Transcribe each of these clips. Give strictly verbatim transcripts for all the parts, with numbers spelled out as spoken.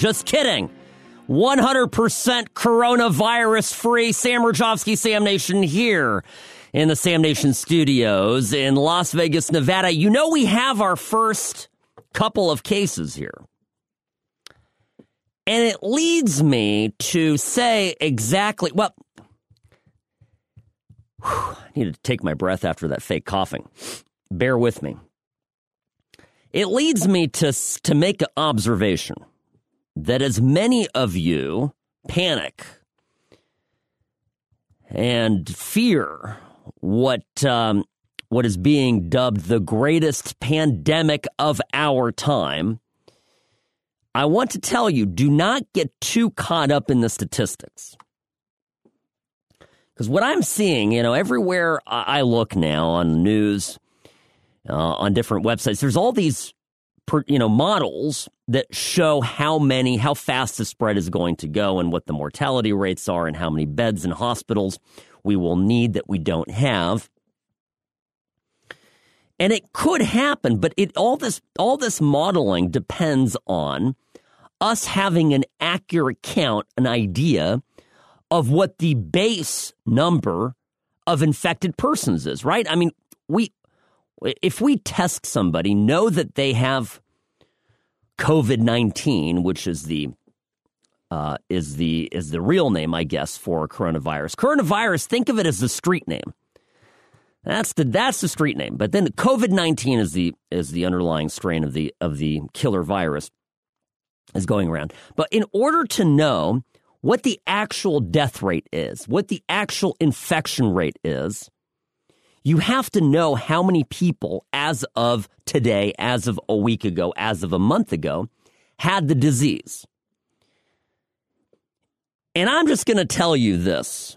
Just kidding. one hundred percent coronavirus free. Sam Rajovsky, Sam Nation here in the Sam Nation studios in Las Vegas, Nevada. You know, we have our first couple of cases here. And it leads me to say exactly, well, whew, I need to take my breath after that fake coughing. Bear with me. It leads me to, to make an observation that as many of you panic and fear what um, what is being dubbed the greatest pandemic of our time, I want to tell you, do not get too caught up in the statistics. Because what I'm seeing, you know, everywhere I look now on the news, uh, on different websites, there's all these, you know, models that show how many, how fast the spread is going to go and what the mortality rates are and how many beds in hospitals we will need that we don't have. And it could happen, but it all this all this modeling depends on us having an accurate count, an idea of what the base number of infected persons is, right? I mean, we if we test somebody, know that they have COVID nineteen, which is the uh, is the is the real name, I guess, for coronavirus. Coronavirus, think of it as the street name. That's the that's the street name. But then COVID nineteen is the is the underlying strain of the of the killer virus is going around. But in order to know what the actual death rate is, what the actual infection rate is, you have to know how many people as of today, as of a week ago, as of a month ago, had the disease. And I'm just going to tell you this.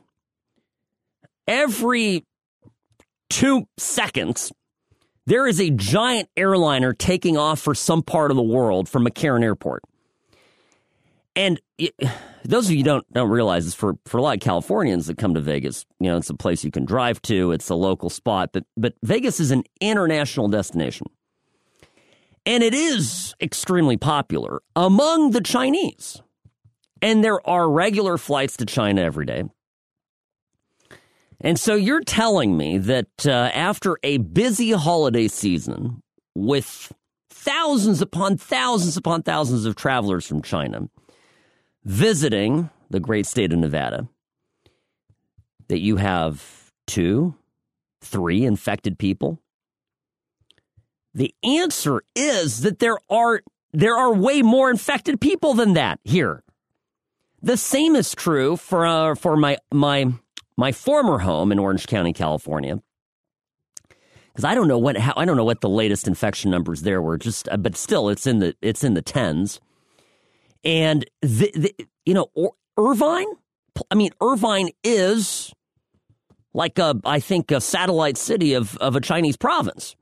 Every two seconds, there is a giant airliner taking off for some part of the world from McCarran Airport. And it, those of you don't don't realize this, for, for a lot of Californians that come to Vegas, you know, it's a place you can drive to. It's a local spot. But, but Vegas is an international destination. And it is extremely popular among the Chinese. And there are regular flights to China every day. And so you're telling me that uh, after a busy holiday season with thousands upon thousands upon thousands of travelers from China visiting the great state of Nevada, that you have two, three infected people? The answer is that there are there are way more infected people than that here. The same is true for uh, for my my. My former home in Orange County, California, because I don't know what how, I don't know what the latest infection numbers there were. Just, but still, it's in the it's in the tens. And the, the, you know, Irvine. I mean, Irvine is like a I think a satellite city of of a Chinese province.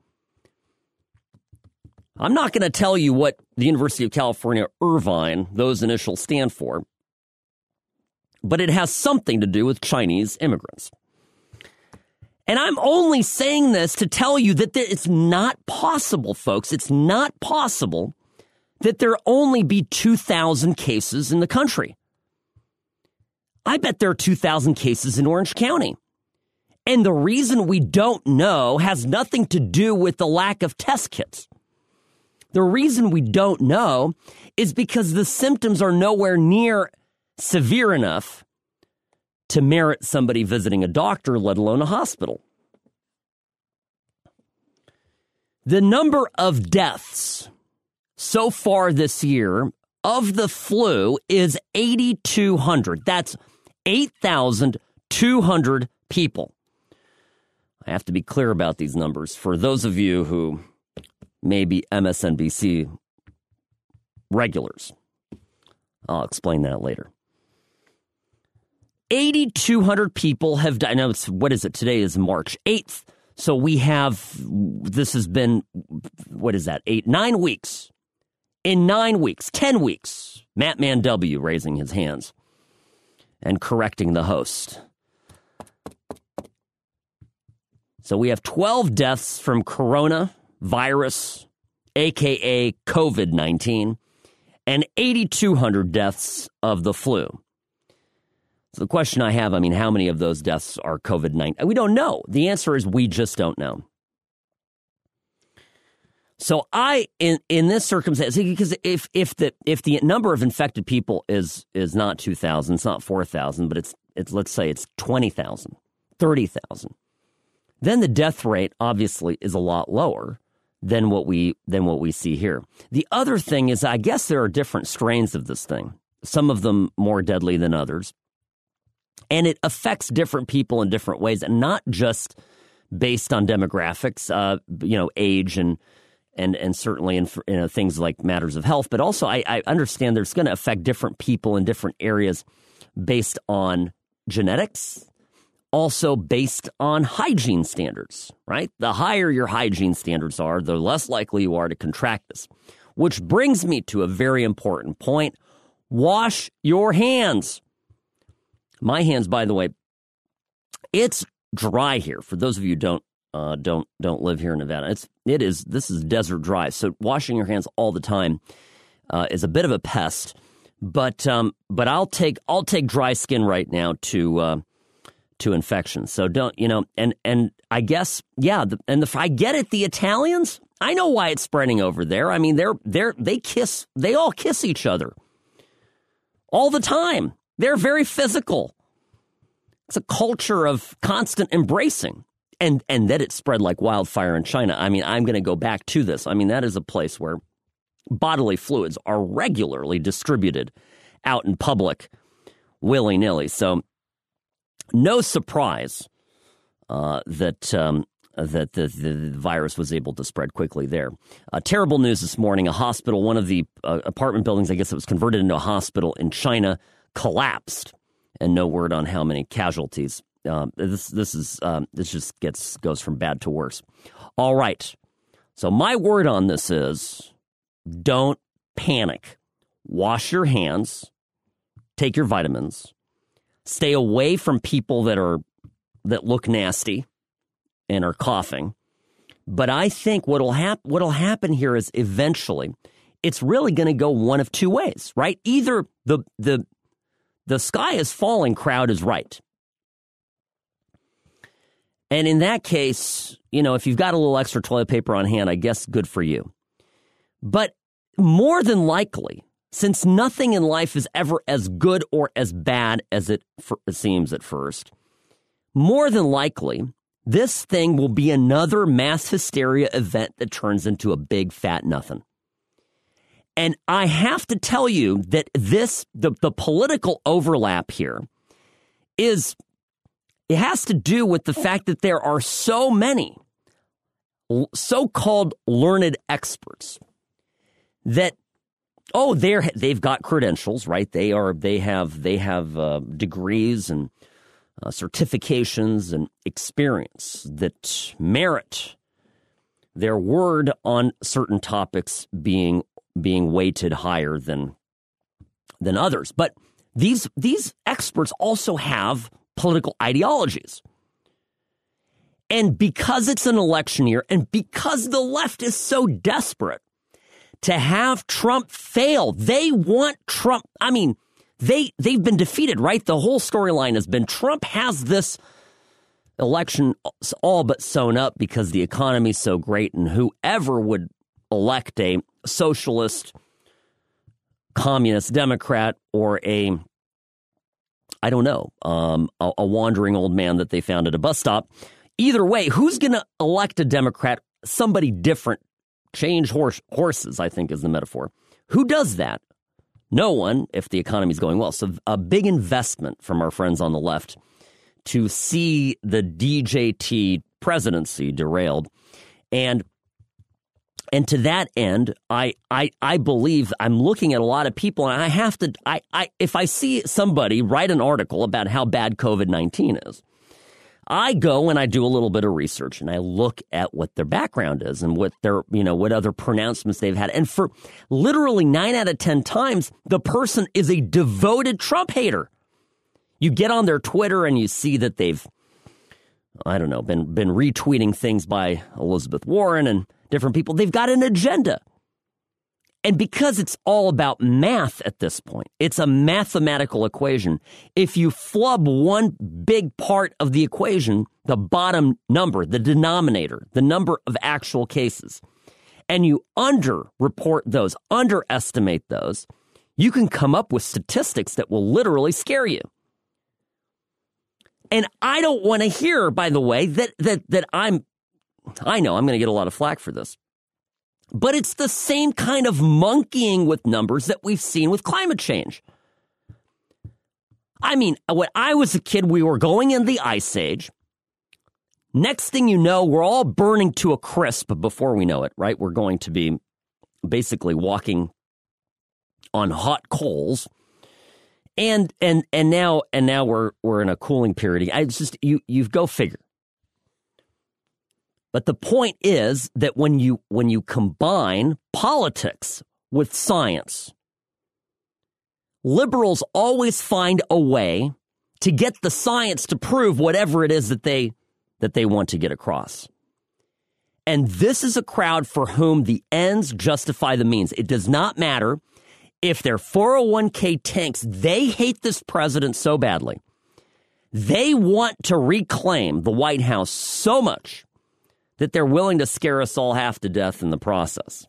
I'm not going to tell you what the University of California, Irvine, those initials stand for. But it has something to do with Chinese immigrants. And I'm only saying this to tell you that there, it's not possible, folks. It's not possible that there only be two thousand cases in the country. I bet there are two thousand cases in Orange County. And the reason we don't know has nothing to do with the lack of test kits. The reason we don't know is because the symptoms are nowhere near severe enough to merit somebody visiting a doctor, let alone a hospital. The number of deaths so far this year of the flu is eighty-two hundred. That's eight thousand two hundred people. I have to be clear about these numbers for those of you who may be M S N B C regulars. I'll explain that later. eighty-two hundred people have died. Now, it's, what is it? Today is March eighth. So we have, this has been, what is that? Eight, nine weeks. In nine weeks, ten weeks, Matt Man W raising his hands and correcting the host. So we have twelve deaths from coronavirus, a k a. COVID nineteen. and eight thousand two hundred deaths of the flu. So the question I have, I mean, how many of those deaths are COVID nineteen? We don't know. The answer is we just don't know. So I, in, in this circumstance, because if if the if the number of infected people is is not two thousand, it's not four thousand, but it's it's let's say it's twenty thousand, thirty thousand, then the death rate obviously is a lot lower than what we than what we see here. The other thing is, I guess there are different strains of this thing. Some of them more deadly than others. And it affects different people in different ways, and not just based on demographics, uh, you know, age and and and certainly in you know, things like matters of health. But also, I, I understand there's going to affect different people in different areas based on genetics, also based on hygiene standards, right? The higher your hygiene standards are, the less likely you are to contract this. Which brings me to a very important point. Wash your hands. My hands, by the way, it's dry here. For those of you who don't uh, don't don't live here in Nevada, it's it is this is desert dry. So washing your hands all the time uh, is a bit of a pest. But um, but I'll take I'll take dry skin right now to uh, to infection. So don't you know? And and I guess yeah. The, and the, I get it. The Italians, I know why it's spreading over there. I mean, they're they're they kiss. They all kiss each other all the time. They're very physical. It's a culture of constant embracing. And and that it spread like wildfire in China. I mean, I'm going to go back to this. I mean, that is a place where bodily fluids are regularly distributed out in public willy-nilly. So no surprise uh, that um, that the, the virus was able to spread quickly there. Uh, terrible news this morning. A hospital, one of the uh, apartment buildings, I guess it was converted into a hospital in China, collapsed, and no word on how many casualties. Um, this this is um, this just gets goes from bad to worse. All right, so my word on this is don't panic. Wash your hands, take your vitamins, stay away from people that are that look nasty and are coughing. But I think what'll hap- what'll happen here is eventually it's really going to go one of two ways, right? Either the the The sky is falling crowd is right. And in that case, you know, if you've got a little extra toilet paper on hand, I guess good for you. But more than likely, since nothing in life is ever as good or as bad as it f- seems at first, more than likely, this thing will be another mass hysteria event that turns into a big fat nothing. And I have to tell you that this, the, the political overlap here is, it has to do with the fact that there are so many so-called learned experts that, oh, they're, they've got credentials, right? They are, they have, they have uh, degrees and uh, certifications and experience that merit their word on certain topics being being weighted higher than than others. But these these experts also have political ideologies. And because it's an election year, and because the left is so desperate to have Trump fail, they want Trump. I mean, they they've been defeated, right? The whole storyline has been Trump has this election all but sewn up because the economy's so great, and whoever would elect a socialist, communist Democrat, or a, I don't know, um, a, a wandering old man that they found at a bus stop. Either way, who's going to elect a Democrat? Somebody different. Change horse, horses, I think is the metaphor. Who does that? No one, if the economy's going well. So a big investment from our friends on the left to see the D J T presidency derailed. And And to that end, I, I I believe I'm looking at a lot of people, and I have to, I, I if I see somebody write an article about how bad COVID nineteen is, I go and I do a little bit of research, and I look at what their background is and what their, you know, what other pronouncements they've had. And for literally nine out of ten times, the person is a devoted Trump hater. You get on their Twitter and you see that they've, I don't know, been been retweeting things by Elizabeth Warren and different people. They've got an agenda. And because it's all about math at this point, it's a mathematical equation. If you flub one big part of the equation, the bottom number, the denominator, the number of actual cases, and you underreport those, underestimate those, you can come up with statistics that will literally scare you. And I don't want to hear, by the way, that that that I'm, I know I'm going to get a lot of flack for this. But it's the same kind of monkeying with numbers that we've seen with climate change. I mean, when I was a kid, we were going in the ice age. Next thing you know, we're all burning to a crisp before we know it, right? We're going to be basically walking on hot coals. And and and now and now we're we're in a cooling period. I it's just you you go figure. But the point is that when you when you combine politics with science, liberals always find a way to get the science to prove whatever it is that they that they want to get across. And this is a crowd for whom the ends justify the means. It does not matter if they're four oh one k tanks. They hate this president so badly. They want to reclaim the White House so much that they're willing to scare us all half to death in the process.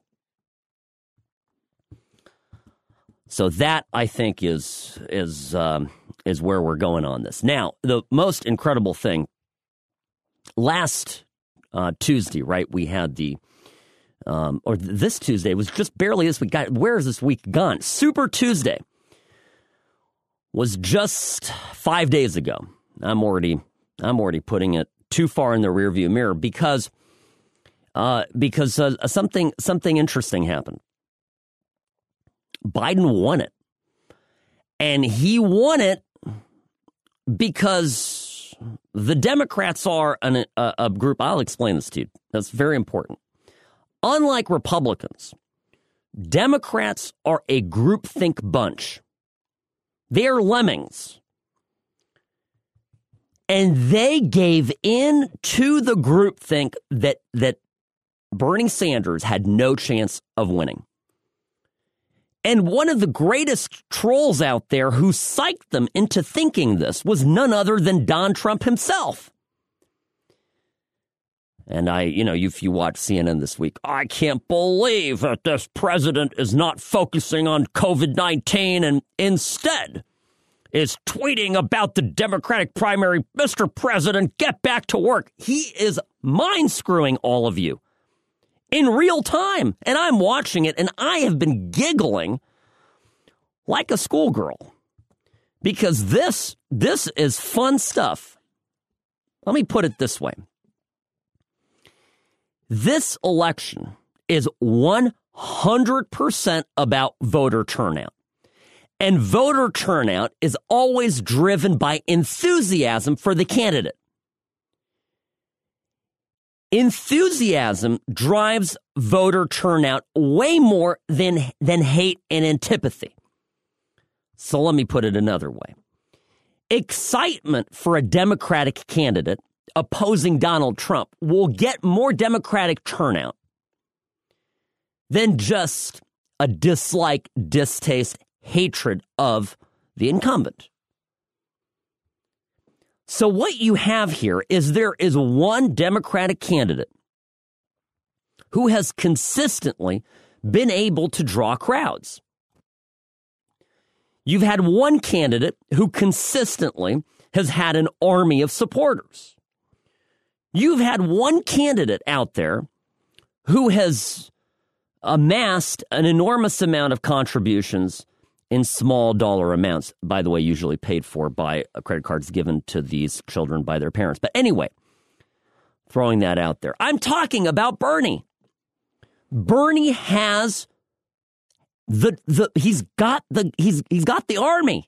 So that, I think, is is um, is where we're going on this. Now, the most incredible thing, last uh, Tuesday, right, we had the, um, or this Tuesday, it was just barely this week. God, where is this week gone? Super Tuesday was just five days ago. I'm already, I'm already putting it too far in the rearview mirror because uh, because uh, something something interesting happened. Biden won it, and he won it because the Democrats are an, a, a group. I'll explain this to you. That's very important. Unlike Republicans, Democrats are a groupthink bunch. They are lemmings. And they gave in to the groupthink that that Bernie Sanders had no chance of winning. And one of the greatest trolls out there who psyched them into thinking this was none other than Don Trump himself. And I, you know, if you watch C N N this week, I can't believe that this president is not focusing on covid nineteen and instead is tweeting about the Democratic primary. Mister President, get back to work. He is mind screwing all of you in real time. And I'm watching it and I have been giggling like a schoolgirl because this, this is fun stuff. Let me put it this way. This election is one hundred percent about voter turnout. And voter turnout is always driven by enthusiasm for the candidate. Enthusiasm drives voter turnout way more than, than hate and antipathy. So let me put it another way. Excitement for a Democratic candidate opposing Donald Trump will get more Democratic turnout than just a dislike, distaste, hatred of the incumbent. So what you have here is there is one Democratic candidate who has consistently been able to draw crowds. You've had one candidate who consistently has had an army of supporters. You've had one candidate out there who has amassed an enormous amount of contributions in small dollar amounts, by the way, usually paid for by credit cards given to these children by their parents. But anyway, throwing that out there. I'm talking about Bernie. Bernie has the the he's got the he's he's got the army.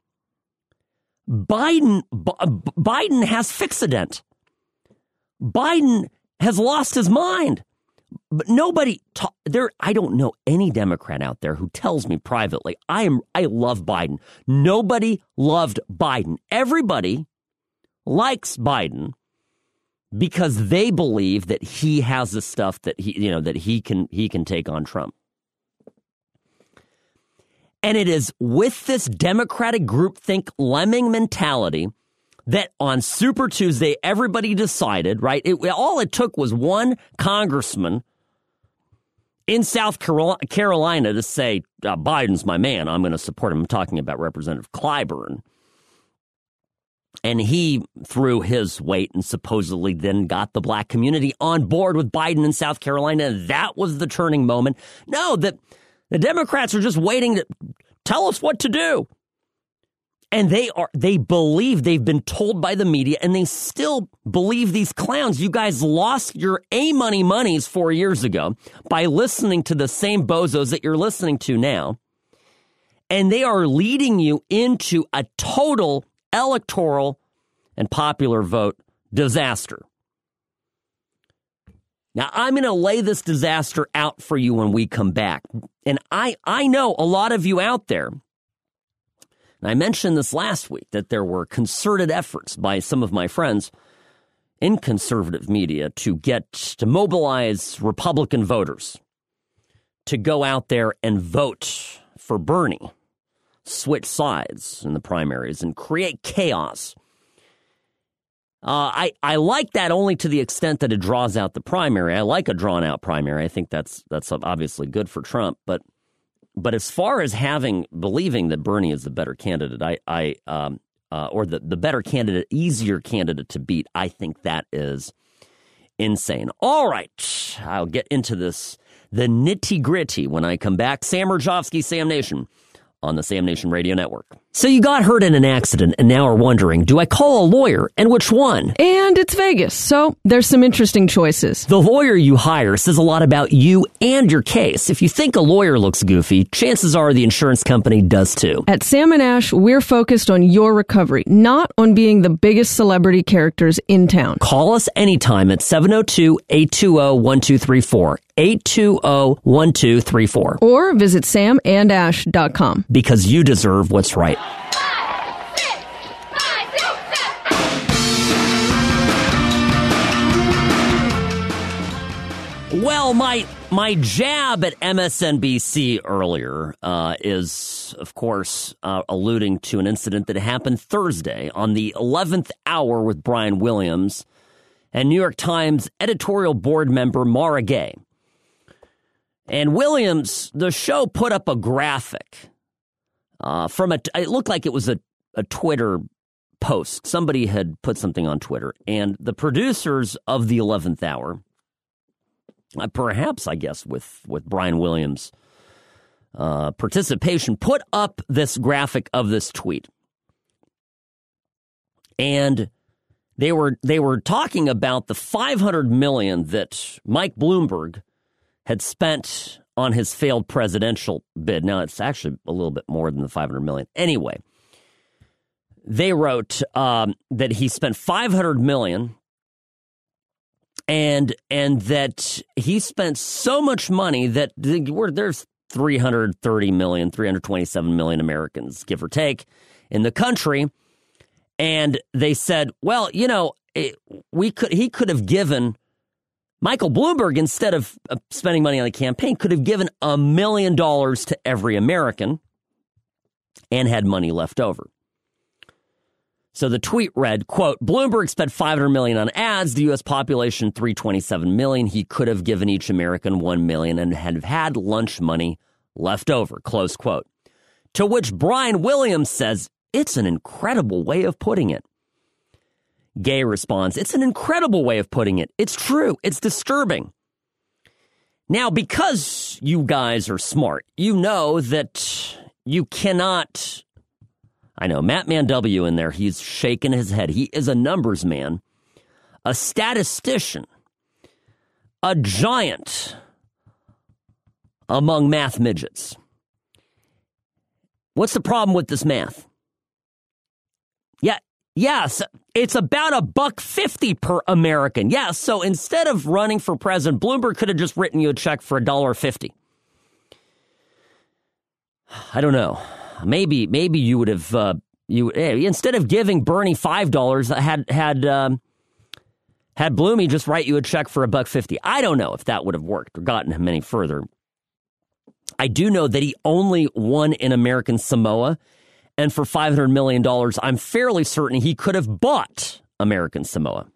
Biden B- Biden has Fixodent. Biden has lost his mind. But nobody ta- there. I don't know any Democrat out there who tells me privately, I am I love Biden. Nobody loved Biden. Everybody likes Biden because they believe that he has the stuff that he, you know, that he can he can take on Trump. And it is with this Democratic groupthink lemming mentality that on Super Tuesday, everybody decided, right? It, all it took was one congressman in South Carolina to say, uh, Biden's my man. I'm going to support him. I'm talking about Representative Clyburn. And he threw his weight and supposedly then got the black community on board with Biden in South Carolina. That was the turning moment. No, the, the Democrats are just waiting to tell us what to do. And they are, they believe, they've been told by the media, and they still believe these clowns. You guys lost your A-money monies four years ago by listening to the same bozos that you're listening to now. And they are leading you into a total electoral and popular vote disaster. Now, I'm going to lay this disaster out for you when we come back. And I, I know a lot of you out there, and I mentioned this last week, that there were concerted efforts by some of my friends in conservative media to get, to mobilize Republican voters to go out there and vote for Bernie, switch sides in the primaries, and create chaos. Uh, I, I like that only to the extent that it draws out the primary. I like a drawn-out primary. I think that's that's obviously good for Trump. But but as far as having believing that Bernie is the better candidate, I I um, uh, or the the better candidate, easier candidate to beat, I think that is insane. All right, I'll get into this, the nitty-gritty, when I come back. Sam Rajovsky, Sam Nation, on the Sam Nation Radio Network. So you got hurt in an accident and now are wondering, do I call a lawyer, and which one? And it's Vegas, so there's some interesting choices. The lawyer you hire says a lot about you and your case. If you think a lawyer looks goofy, chances are the insurance company does too. At Sam and Ash, we're focused on your recovery, not on being the biggest celebrity characters in town. Call us anytime at seven oh two, eight two zero, one two three four. eight two zero, one two three four. Or visit sam and ash dot com. Because you deserve what's right. Five, six, five, six, seven. Well, my my jab at M S N B C earlier uh, is, of course, uh, alluding to an incident that happened Thursday on the eleventh hour with Brian Williams and New York Times editorial board member Mara Gay. And Williams, the show put up a graphic uh, from a, it looked like it was a, a Twitter post. Somebody had put something on Twitter, and the producers of the eleventh hour, uh, perhaps, I guess, with, with Brian Williams' uh, participation, put up this graphic of this tweet. And they were, they were talking about the five hundred million dollars that Mike Bloomberg had spent on his failed presidential bid. Now, it's actually a little bit more than the five hundred million dollars. Anyway, they wrote um, that he spent five hundred million dollars and and that he spent so much money that there's three hundred thirty million, three hundred twenty-seven million Americans, give or take, in the country. And they said, well, you know, it, we could he could have given Michael Bloomberg, instead of spending money on the campaign, could have given a million dollars to every American and had money left over. So the tweet read, quote, Bloomberg spent five hundred million dollars on ads, the U S population three hundred twenty-seven million. He could have given each American one million dollars and had had lunch money left over, close quote. To which Brian Williams says, it's an incredible way of putting it. Gay responds, it's an incredible way of putting it. It's true. It's disturbing. Now, because you guys are smart, you know that you cannot, I know, Matt Man W in there, he's shaking his head. He is a numbers man, a statistician, a giant among math midgets. What's the problem with this math? Yeah. Yes, it's about a buck fifty per American. Yes, so instead of running for president, Bloomberg could have just written you a check for a dollar fifty. I don't know. Maybe, maybe you would have uh, you instead of giving Bernie five dollars, had had um, had Bloomy just write you a check for a buck fifty. I don't know if that would have worked or gotten him any further. I do know that he only won in American Samoa. And for five hundred million dollars, I'm fairly certain he could have bought American Samoa.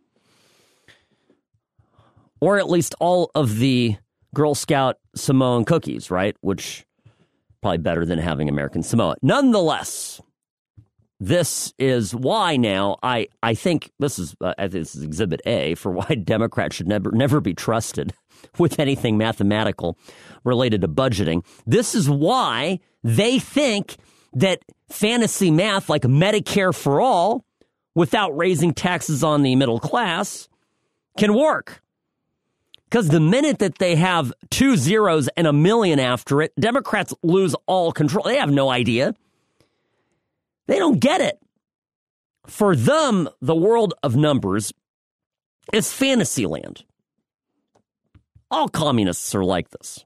Or at least all of the Girl Scout Samoan cookies, right? Which probably better than having American Samoa. Nonetheless, this is why now I, I think this is uh, this is Exhibit A for why Democrats should never never be trusted with anything mathematical related to budgeting. This is why they think that fantasy math like Medicare for all without raising taxes on the middle class can work. Because the minute that they have two zeros and a million after it, Democrats lose all control. They have no idea. They don't get it. For them, the world of numbers is fantasy land. All communists are like this.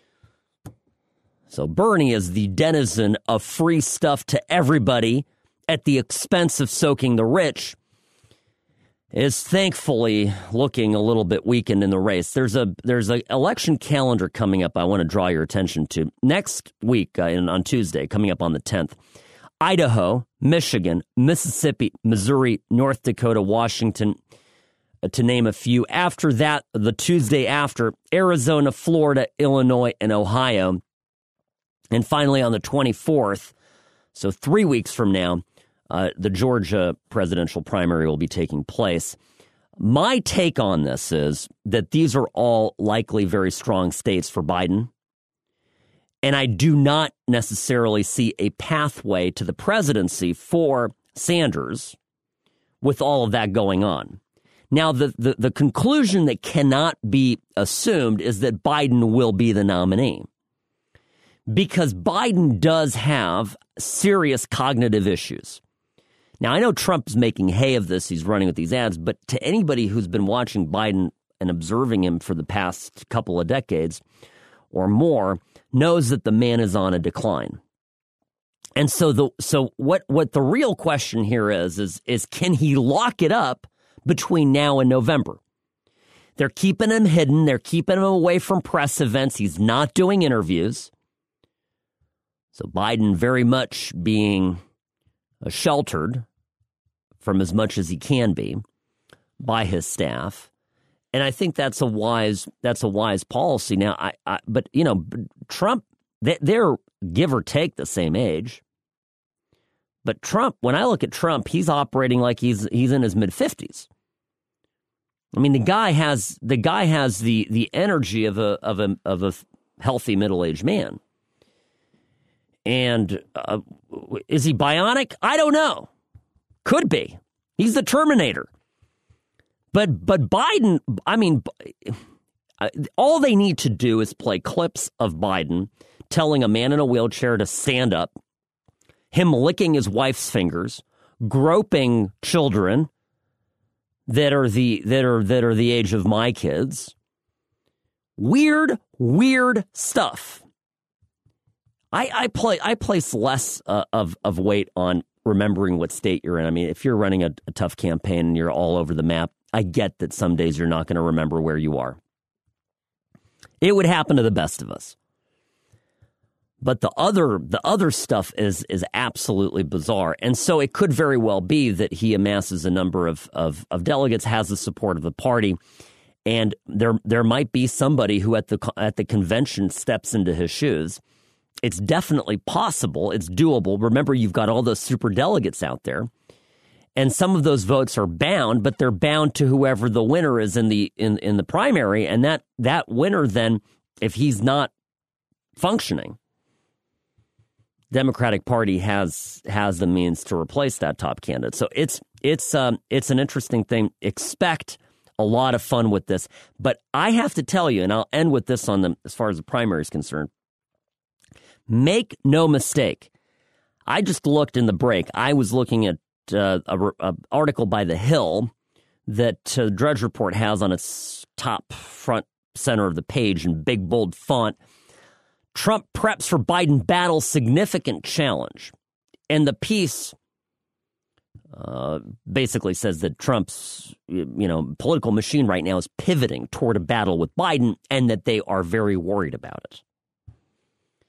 So Bernie is the denizen of free stuff to everybody at the expense of soaking the rich, is thankfully looking a little bit weakened in the race. There's a there's an election calendar coming up I want to draw your attention to. Next week, uh, in, on Tuesday, coming up on the tenth, Idaho, Michigan, Mississippi, Missouri, North Dakota, Washington, uh, to name a few. After that, the Tuesday after, Arizona, Florida, Illinois, and Ohio. And finally, on the twenty-fourth, so three weeks from now, uh, the Georgia presidential primary will be taking place. My take on this is that these are all likely very strong states for Biden. And I do not necessarily see a pathway to the presidency for Sanders with all of that going on. Now, the, the, the conclusion that cannot be assumed is that Biden will be the nominee. Because Biden does have serious cognitive issues. Now, I know Trump's making hay of this. He's running with these ads. But to anybody who's been watching Biden and observing him for the past couple of decades or more knows that the man is on a decline. And so the so what what the real question here is, is, is can he lock it up between now and November? They're keeping him hidden. They're keeping him away from press events. He's not doing interviews. So Biden very much being uh, sheltered from as much as he can be by his staff. And I think that's a wise that's a wise policy. Now, I, I but, you know, Trump, they, they're give or take the same age. But Trump, when I look at Trump, he's operating like he's he's in his mid-fifties. I mean, the guy has the guy has the the energy of a of a of a healthy middle-aged man. And uh, is he bionic? I don't know. Could be. He's the Terminator. But but Biden, I mean, all they need to do is play clips of Biden telling a man in a wheelchair to stand up, him licking his wife's fingers, groping children that are the that are that are the age of my kids. Weird, weird stuff. I, I play. I place less uh, of of weight on remembering what state you're in. I mean, if you're running a, a tough campaign and you're all over the map, I get that some days you're not going to remember where you are. It would happen to the best of us. But the other the other stuff is is absolutely bizarre, and so it could very well be that he amasses a number of of, of delegates, has the support of the party, and there there might be somebody who at the at the convention steps into his shoes. It's definitely possible. It's doable. Remember, you've got all those super delegates out there, and some of those votes are bound, but they're bound to whoever the winner is in the in, in the primary, and that that winner then, if he's not functioning, Democratic Party has has the means to replace that top candidate. So it's it's um it's an interesting thing. Expect a lot of fun with this, but I have to tell you, and I'll end with this on the as far as the primary is concerned. Make no mistake. I just looked in the break. I was looking at uh, a, a article by The Hill that uh, Drudge Report has on its top front center of the page in big, bold font. Trump preps for Biden battle significant challenge. And the piece uh, basically says that Trump's you know, political machine right now is pivoting toward a battle with Biden and that they are very worried about it.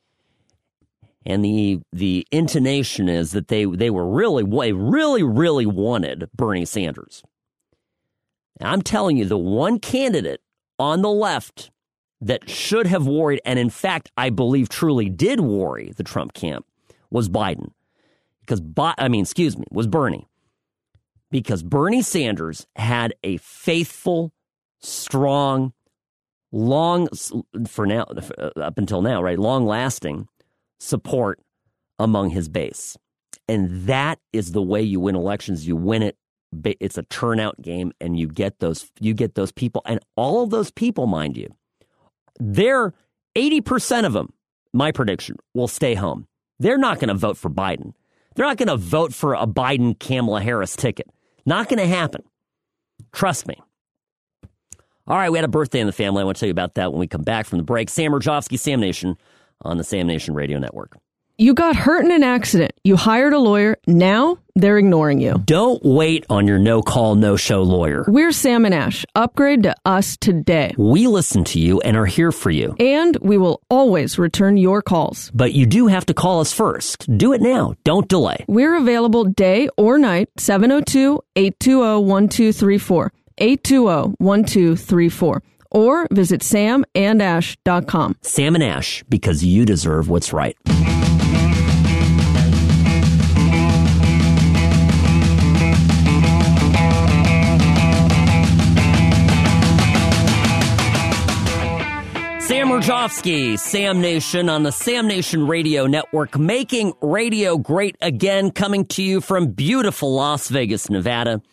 And the the intonation is that they, they were really, they really, really wanted Bernie Sanders. Now, I'm telling you, the one candidate on the left that should have worried, and in fact, I believe truly did worry the Trump camp, was Biden. Because, I mean, excuse me, was Bernie. Because Bernie Sanders had a faithful, strong, long, for now, up until now, right, long-lasting support among his base. And that is the way you win elections. You win it. It's a turnout game, and you get those, you get those people. And all of those people, mind you, they're eighty percent of them, my prediction, will stay home. They're not going to vote for Biden. They're not going to vote for a Biden-Kamala Harris ticket. Not going to happen. Trust me. All right, we had a birthday in the family. I want to tell you about that when we come back from the break. Sam Rajovsky, Sam Nation, on the Sam Nation Radio Network. You got hurt in an accident. You hired a lawyer. Now they're ignoring you. Don't wait on your no-call, no-show lawyer. We're Sam and Ash. Upgrade to us today. We listen to you and are here for you. And we will always return your calls. But you do have to call us first. Do it now. Don't delay. We're available day or night, seven oh two, eight two zero, one two three four, eight two zero, one two three four. Or visit sam and ash dot com. Sam and Ash, because you deserve what's right. Sam Rajovsky, Sam Nation on the Sam Nation Radio Network, making radio great again, coming to you from beautiful Las Vegas, Nevada,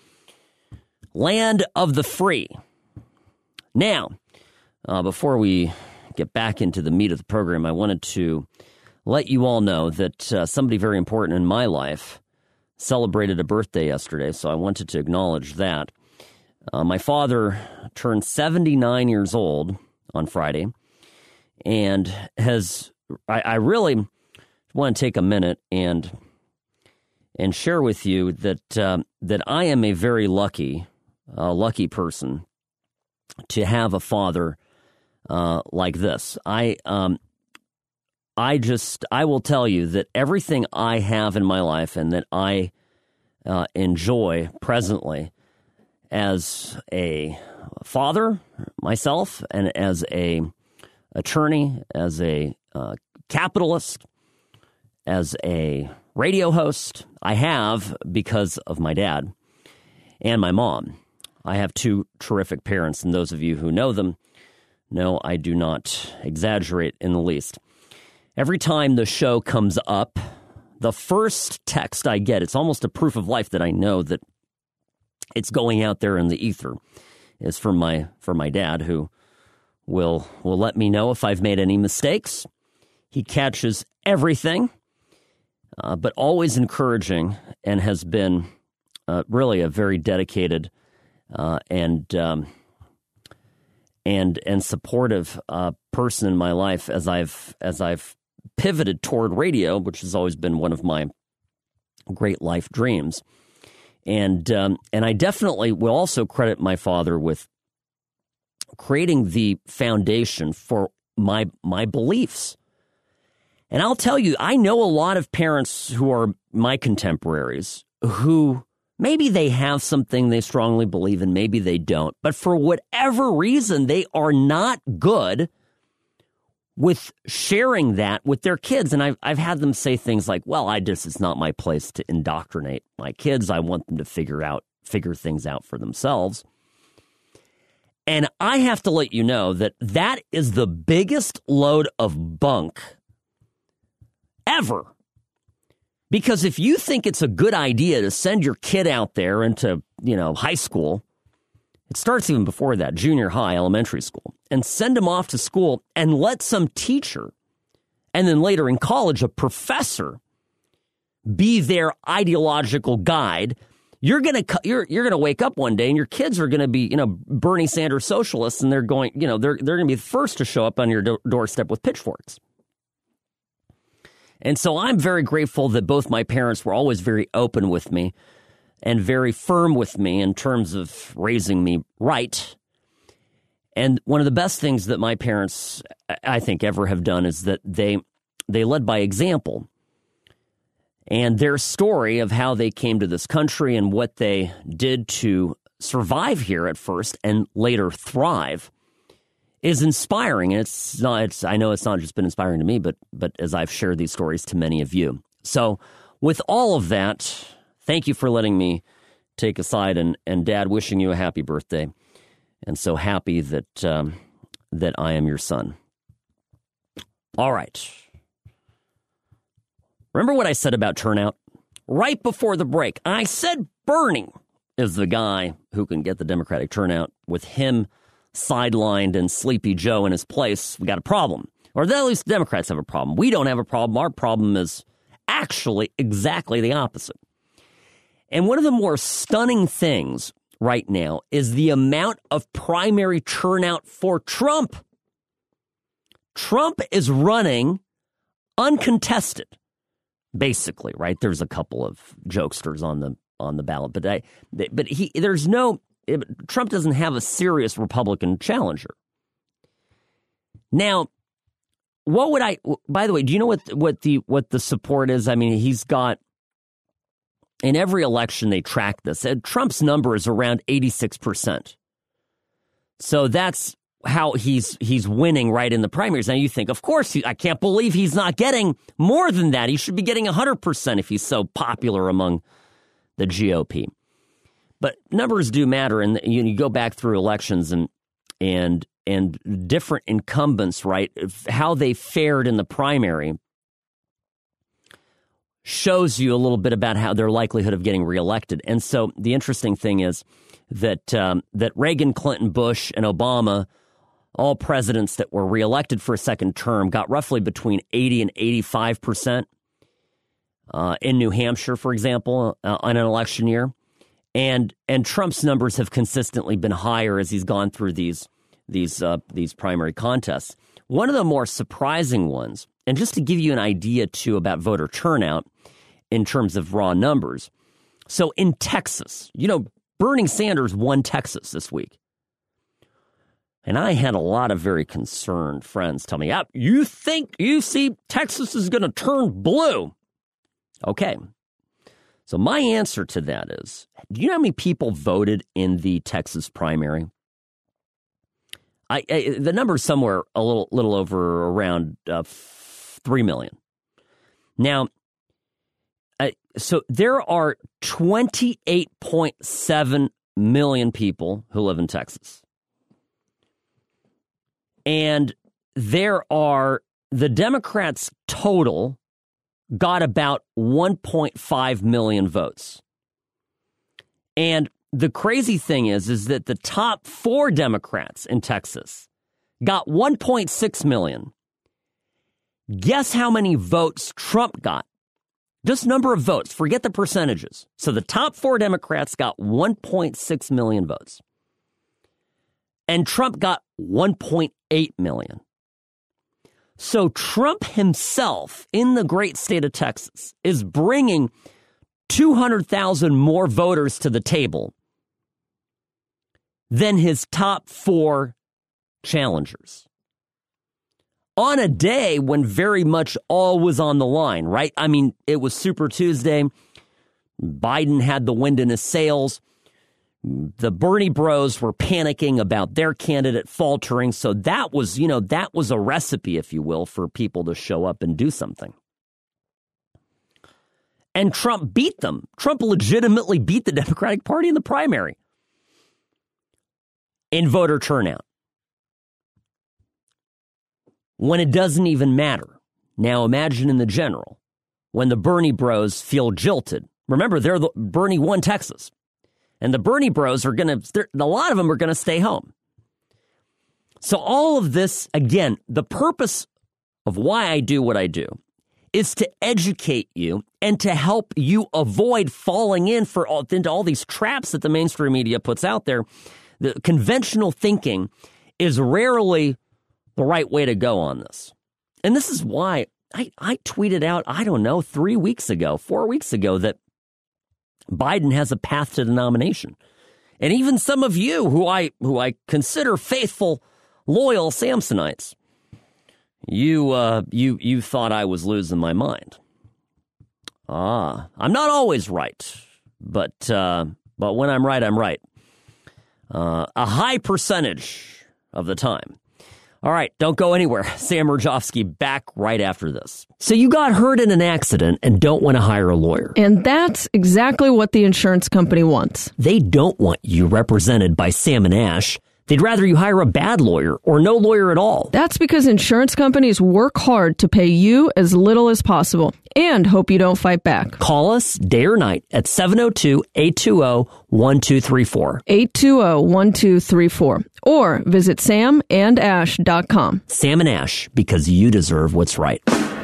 land of the free. Now, uh, before we get back into the meat of the program, I wanted to let you all know that uh, somebody very important in my life celebrated a birthday yesterday, so I wanted to acknowledge that. Uh, my father turned seventy-nine years old on Friday, and has I, I really want to take a minute and and share with you that uh, that I am a very lucky, uh, lucky person to have a father uh, like this. I um, I just I will tell you that everything I have in my life and that I uh, enjoy presently as a father myself and as a attorney, as a uh, capitalist, as a radio host, I have because of my dad and my mom. I have two terrific parents, and those of you who know them know I do not exaggerate in the least. Every time the show comes up, the first text I get, it's almost a proof of life that I know that it's going out there in the ether, is from my from my dad, who will will let me know if I've made any mistakes. He catches everything, uh, but always encouraging, and has been uh, really a very dedicated uh, and um, and and supportive uh, person in my life as I've as I've pivoted toward radio, which has always been one of my great life dreams. And um, and I definitely will also credit my father with creating the foundation for my my beliefs. And I'll tell you, I know a lot of parents who are my contemporaries who maybe they have something they strongly believe in, maybe they don't. But for whatever reason, they are not good with sharing that with their kids. And I've, I've had them say things like, well, I just, it's not my place to indoctrinate my kids. I want them to figure out, figure things out for themselves. And I have to let you know that that is the biggest load of bunk ever. Because if you think it's a good idea to send your kid out there into, you know, high school, it starts even before that, junior high, elementary school, and send them off to school and let some teacher, and then later in college, a professor, be their ideological guide, you're gonna you're you're gonna wake up one day and your kids are gonna be, you know, Bernie Sanders socialists, and they're going, you know, they're they're gonna be the first to show up on your do- doorstep with pitchforks. And so I'm very grateful that both my parents were always very open with me and very firm with me in terms of raising me right. And one of the best things that my parents, I think, ever have done is that they they led by example. And their story of how they came to this country and what they did to survive here at first and later thrive is inspiring. And it's not, it's, I know it's not just been inspiring to me, but, but as I've shared these stories to many of you. So with all of that, thank you for letting me take a side, and, and Dad, wishing you a happy birthday. And so happy that, um, that I am your son. All right. Remember what I said about turnout? Right before the break, I said Bernie is the guy who can get the Democratic turnout. With him sidelined and Sleepy Joe in his place, we got a problem. Or at least the Democrats have a problem. We don't have a problem. Our problem is actually exactly the opposite. And one of the more stunning things right now is the amount of primary turnout for Trump. Trump is running uncontested. Basically, right? There's a couple of jokesters on the on the ballot, but I, but he there's no Trump doesn't have a serious Republican challenger. Now, what would I? By the way, do you know what what the what the support is? I mean, he's got in every election they track this. Trump's number is around eighty-six percent. So that's how he's he's winning right in the primaries. Now you think, of course, he, I can't believe he's not getting more than that. He should be getting one hundred percent if he's so popular among the G O P. But numbers do matter, and you, you go back through elections and and and different incumbents, right? How they fared in the primary shows you a little bit about how their likelihood of getting reelected. And so the interesting thing is that um, that Reagan, Clinton, Bush, and Obama, all presidents that were reelected for a second term, got roughly between eighty and eighty-five percent uh, in New Hampshire, for example, uh, on an election year. And and Trump's numbers have consistently been higher as he's gone through these these uh, these primary contests. One of the more surprising ones, and just to give you an idea, too, about voter turnout in terms of raw numbers. So in Texas, you know, Bernie Sanders won Texas this week. And I had a lot of very concerned friends tell me, yeah, you think, you see, Texas is going to turn blue. Okay. So my answer to that is, do you know how many people voted in the Texas primary? I, I the number is somewhere a little little over around uh, three million. Now, uh, so there are twenty-eight point seven million people who live in Texas. And there are, the Democrats total got about one point five million votes. And the crazy thing is, is that the top four Democrats in Texas got one point six million. Guess how many votes Trump got? Just number of votes. Forget the percentages. So the top four Democrats got one point six million votes. And Trump got one point eight million. So Trump himself in the great state of Texas is bringing two hundred thousand more voters to the table than his top four challengers. On a day when very much all was on the line, right? I mean, it was Super Tuesday. Biden had the wind in his sails. The Bernie bros were panicking about their candidate faltering. So that was, you know, that was a recipe, if you will, for people to show up and do something. And Trump beat them. Trump legitimately beat the Democratic Party in the primary in voter turnout, when it doesn't even matter. Now imagine in the general, when the Bernie bros feel jilted. Remember, they're the, Bernie won Texas. And the Bernie bros are going to, a lot of them are going to stay home. So all of this, again, the purpose of why I do what I do is to educate you and to help you avoid falling in for all, into all these traps that the mainstream media puts out there. The conventional thinking is rarely the right way to go on this. And this is why I, I tweeted out, I don't know, three weeks ago, four weeks ago, that Biden has a path to the nomination. And even some of you who I who I consider faithful, loyal Samsonites, You, uh, you, you thought I was losing my mind. Ah, I'm not always right, but, uh, but when I'm right, I'm right. Uh, a high percentage of the time. All right, don't go anywhere. Sam Mirejovsky back right after this. So you got hurt in an accident and don't want to hire a lawyer. And that's exactly what the insurance company wants. They don't want you represented by Sam and Ash. They'd rather you hire a bad lawyer or no lawyer at all. That's because insurance companies work hard to pay you as little as possible and hope you don't fight back. Call us day or night at seven oh two, eight two oh, one two three four. eight two zero, one two three four. Or visit sam and ash dot com. Sam and Ash, because you deserve what's right.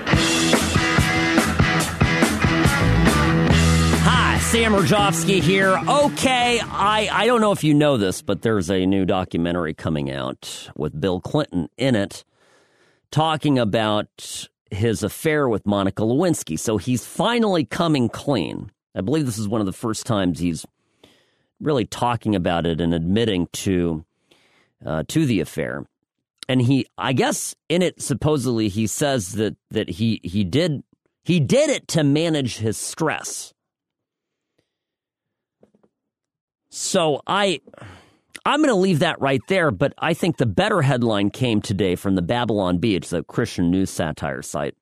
Sam Mirejovsky here. Okay, I, I don't know if you know this, but there's a new documentary coming out with Bill Clinton in it talking about his affair with Monica Lewinsky. So he's finally coming clean. I believe this is one of the first times he's really talking about it and admitting to uh, to the affair. And he, I guess in it, supposedly he says that that he he did he did it to manage his stress. So I, I'm going to leave that right there, but I think the better headline came today from the Babylon Bee, the Christian news satire site.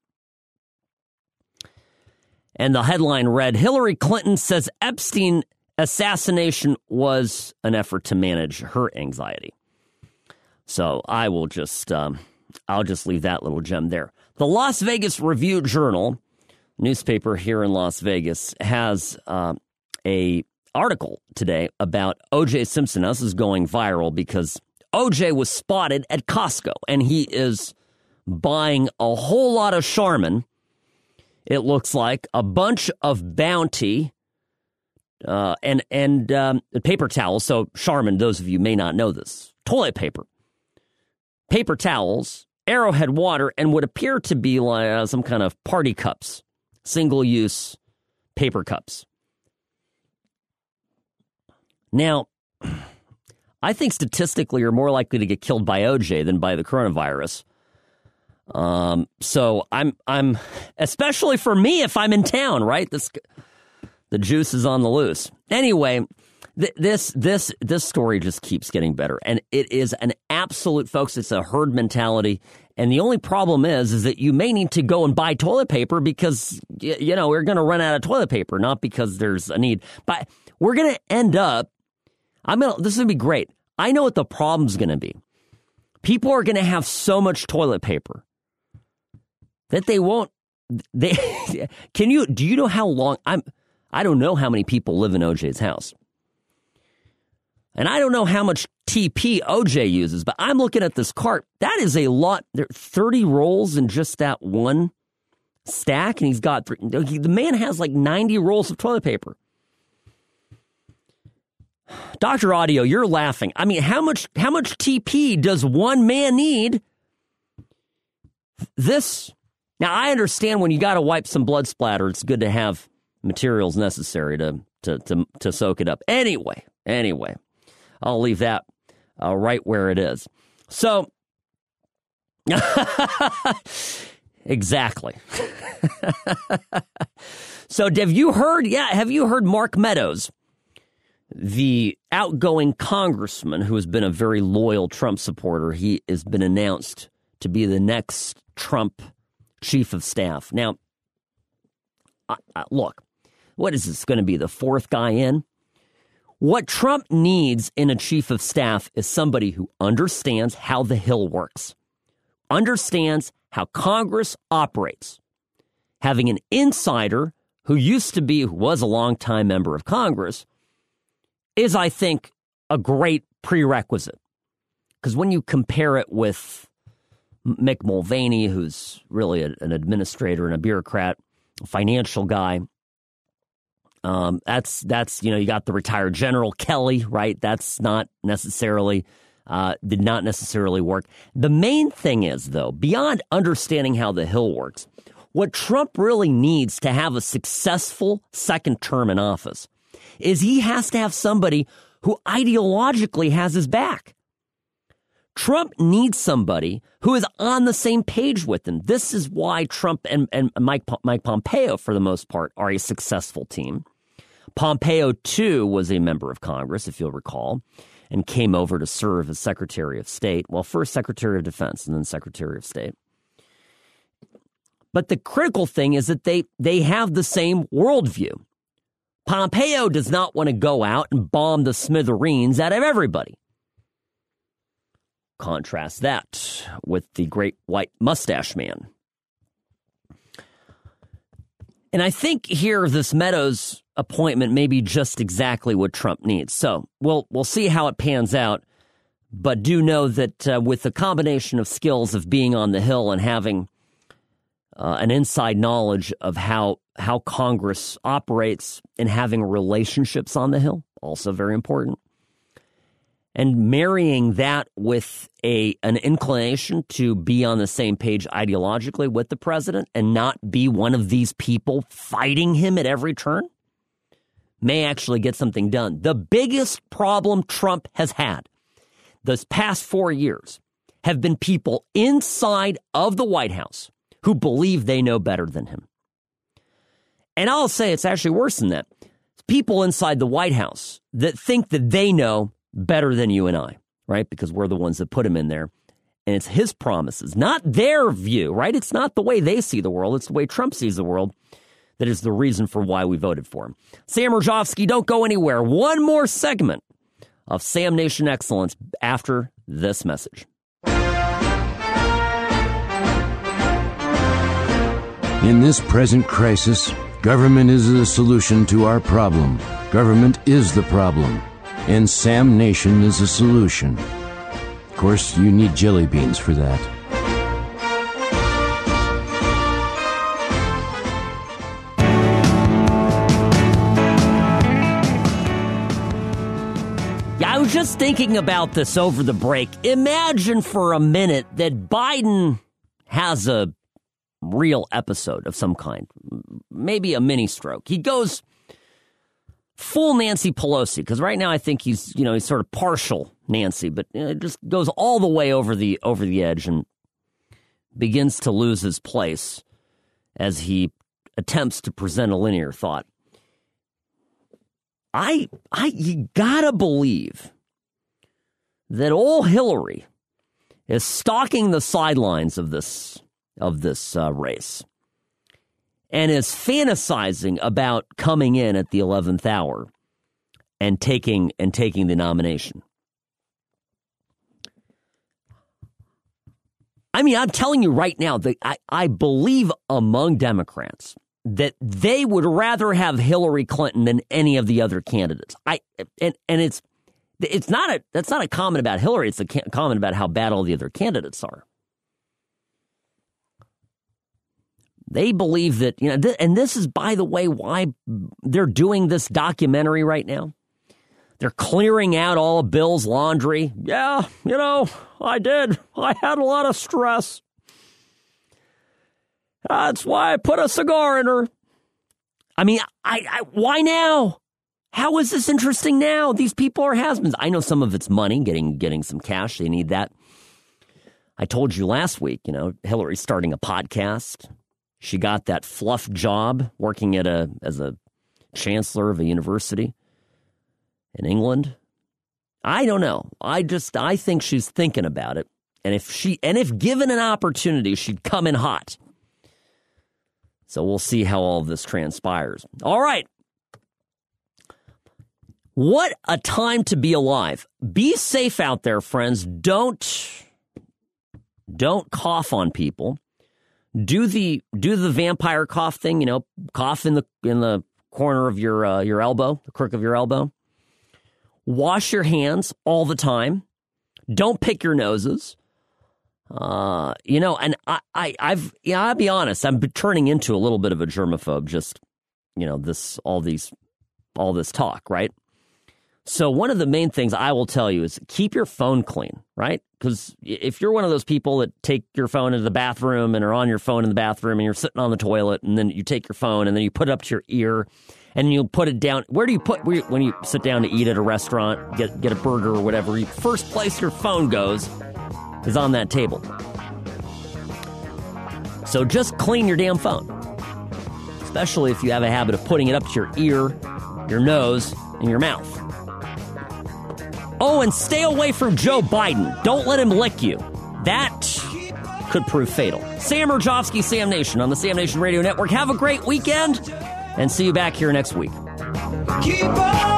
And the headline read, Hillary Clinton says Epstein assassination was an effort to manage her anxiety. So I will just, um, I'll just leave that little gem there. The Las Vegas Review-Journal, newspaper here in Las Vegas, has uh, a article today about O J Simpson. Now, this is going viral because O J was spotted at Costco, and he is buying a whole lot of Charmin. It looks like a bunch of Bounty uh, and and um, paper towels. So Charmin, those of you may not know this, toilet paper, paper towels, Arrowhead water, and what appear to be like uh, some kind of party cups, single-use paper cups. Now, I think statistically you're more likely to get killed by O J than by the coronavirus. Um, so I'm, I'm, especially for me if I'm in town, right? This, the juice is on the loose. Anyway, th- this, this, this story just keeps getting better, and it is an absolute, folks. It's a herd mentality, and the only problem is, is that you may need to go and buy toilet paper because y- you know we're going to run out of toilet paper, not because there's a need, but we're going to end up. I'm gonna. This is gonna be great. I know what the problem's gonna be. People are gonna have so much toilet paper that they won't. They can you? Do you know how long? I'm. I don't know how many people live in O J's house, and I don't know how much T P O J uses. But I'm looking at this cart. That is a lot. There are thirty rolls in just that one stack, and he's got three. The man has like ninety rolls of toilet paper. Doctor Audio, you're laughing. I mean, how much how much T P does one man need? This, now I understand when you got to wipe some blood splatter, it's good to have materials necessary to to to, to soak it up. Anyway, anyway, I'll leave that uh, right where it is. So, exactly. So, have you heard? Yeah, have you heard Mark Meadows, the outgoing congressman who has been a very loyal Trump supporter? He has been announced to be the next Trump chief of staff. Now, uh, uh, look, what is this going to be, the fourth guy in? What Trump needs in a chief of staff is somebody who understands how the Hill works, understands how Congress operates. Having an insider who used to be, who was a longtime member of Congress, is, I think, a great prerequisite. Because when you compare it with Mick Mulvaney, who's really a, an administrator and a bureaucrat, a financial guy, um, that's, that's you know, you got the retired General Kelly, right? That's not necessarily, uh, did not necessarily work. The main thing is, though, beyond understanding how the Hill works, what Trump really needs to have a successful second term in office is he has to have somebody who ideologically has his back. Trump needs somebody who is on the same page with him. This is why Trump and, and Mike, Mike Pompeo, for the most part, are a successful team. Pompeo, too, was a member of Congress, if you'll recall, and came over to serve as Secretary of State. Well, first Secretary of Defense and then Secretary of State. But the critical thing is that they, they have the same worldview. Pompeo does not want to go out and bomb the smithereens out of everybody. Contrast that with the great white mustache man. And I think here this Meadows appointment may be just exactly what Trump needs. So we'll we'll see how it pans out. But do know that uh, with the combination of skills of being on the Hill and having uh, an inside knowledge of how how Congress operates and having relationships on the Hill, also very important. And marrying that with a an inclination to be on the same page ideologically with the president and not be one of these people fighting him at every turn may actually get something done. The biggest problem Trump has had this past four years have been people inside of the White House who believe they know better than him. And I'll say it's actually worse than that. It's people inside the White House that think that they know better than you and I, right? Because we're the ones that put him in there. And it's his promises, not their view, right? It's not the way they see the world. It's the way Trump sees the world that is the reason for why we voted for him. Sam Rajovsky, don't go anywhere. One more segment of Sam Nation Excellence after this message. In this present crisis, government is the solution to our problem. Government is the problem. And Sam Nation is a solution. Of course, you need jelly beans for that. Yeah, I was just thinking about this over the break. Imagine for a minute that Biden has a real episode of some kind, maybe a mini stroke. He goes full Nancy Pelosi, because right now I think he's, you know, he's sort of partial Nancy, but you know, it just goes all the way over the over the edge and begins to lose his place as he attempts to present a linear thought. I, I, you gotta believe that old Hillary is stalking the sidelines of this of this uh, race. And is fantasizing about coming in at the eleventh hour and taking and taking the nomination. I mean, I'm telling you right now that I, I believe among Democrats that they would rather have Hillary Clinton than any of the other candidates. I and and it's it's not a that's not a comment about Hillary. It's a comment about how bad all the other candidates are. They believe that, you know, th- and this is, by the way, why they're doing this documentary right now. They're clearing out all of Bill's laundry. Yeah, you know, I did. I had a lot of stress. That's why I put a cigar in her. I mean, I, I why now? How is this interesting now? These people are has-beens. I know some of it's money, getting getting some cash. They need that. I told you last week, you know, Hillary's starting a podcast. She got that fluff job working at a as a chancellor of a university in England. I don't know. I just I think she's thinking about it. And if she and if given an opportunity, she'd come in hot. So we'll see how all of this transpires. All right. What a time to be alive. Be safe out there, friends. Don't don't cough on people. Do the do the vampire cough thing, you know, cough in the in the corner of your uh, your elbow, the crook of your elbow. Wash your hands all the time. Don't pick your noses. Uh, you know, and I, I I've yeah, I'll be honest, I'm turning into a little bit of a germaphobe. Just you know, this all these all this talk, right? So one of the main things I will tell you is keep your phone clean, right? Because if you're one of those people that take your phone into the bathroom and are on your phone in the bathroom and you're sitting on the toilet and then you take your phone and then you put it up to your ear and you put it down. Where do you put where you, when you sit down to eat at a restaurant, get get a burger or whatever? You, first place your phone goes is on that table. So just clean your damn phone. Especially if you have a habit of putting it up to your ear, your nose, and your mouth. Oh, and stay away from Joe Biden. Don't let him lick you. That could prove fatal. Sam Rajovsky, Sam Nation on the Sam Nation Radio Network. Have a great weekend, and see you back here next week. Keep on.